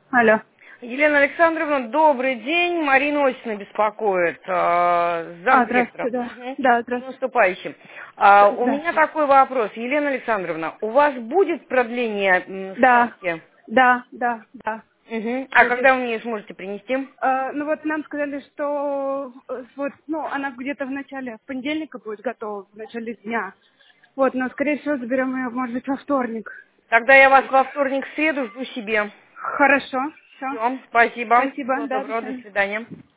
Алло. Елена Александровна, добрый день. Марина Осина беспокоит, замдиректора. Здравствуйте, да. Мгм. Да, С здравствуйте. наступающим. У меня Здравствуйте. такой вопрос. Елена Александровна, у вас будет продление Да, ставки? да, Мгм. А будет. когда вы мне сможете принести? Ну вот нам сказали, что вот, ну, она где-то в начале понедельника будет готова, в начале дня. Вот, но, скорее всего, заберем ее, может быть, во вторник. Тогда я вас во вторник, в среду жду себе. Хорошо, все. Все, спасибо. Спасибо, Всего да, до доброго, до свидания. свидания.